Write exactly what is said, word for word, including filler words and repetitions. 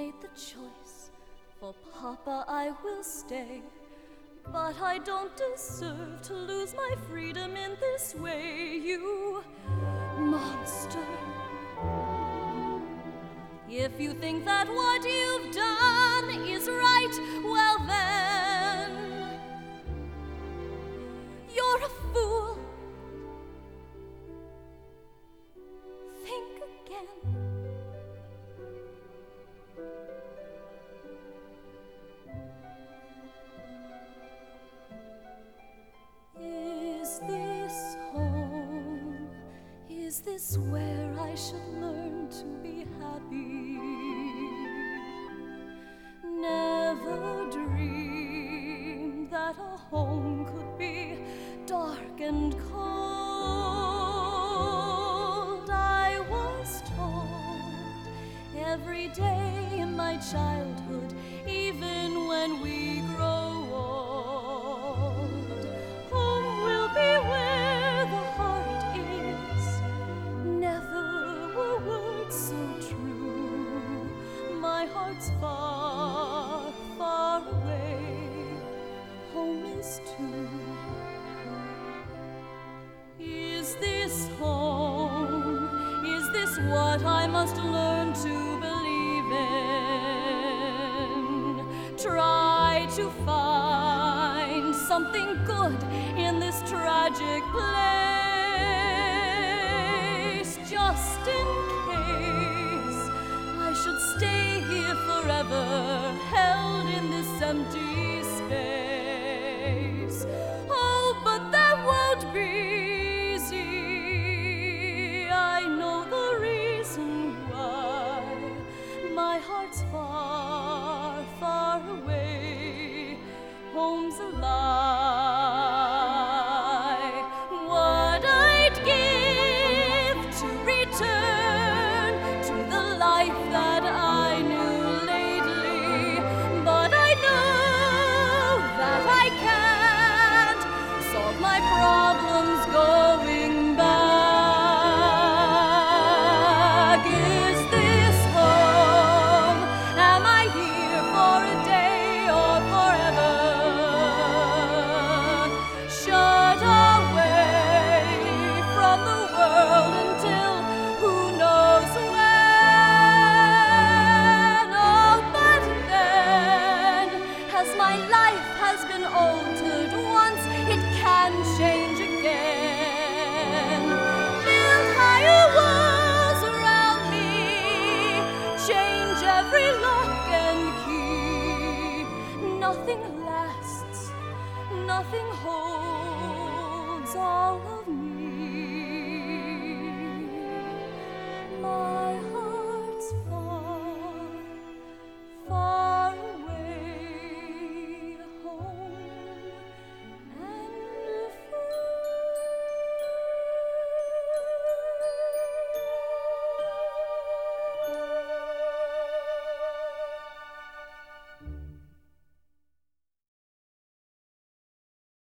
made the choice. For Papa I will stay. But I don't deserve to lose my freedom in this way, you monster. If you think that what you've done is right, well then, you're a fool. Think again. Is this home? Is this where I should learn to be happy? Never dreamed that a home could be dark and cold. I was told every day in my childhood, even when we grow old, home will be where the heart is. Never were words so true. My heart's far, far away. Home is too. Is this home? Is this what I must learn to believe in? Try to find something good in this tragic place, just in case I should stay here forever, held in this empty space. Oh, but that won't be easy. I know the reason why. My heart's far, far away. Home's a lie. What I'd give to return to the life that I knew lately, but I know that I can't solve my problems going back. Is this home? Am I here for a day or forever? Shut away from the world until who knows when. Oh, but then, as my life has been altered once, it can change again. Build higher walls around me, change every lock and key. Nothing lasts, nothing holds all of me.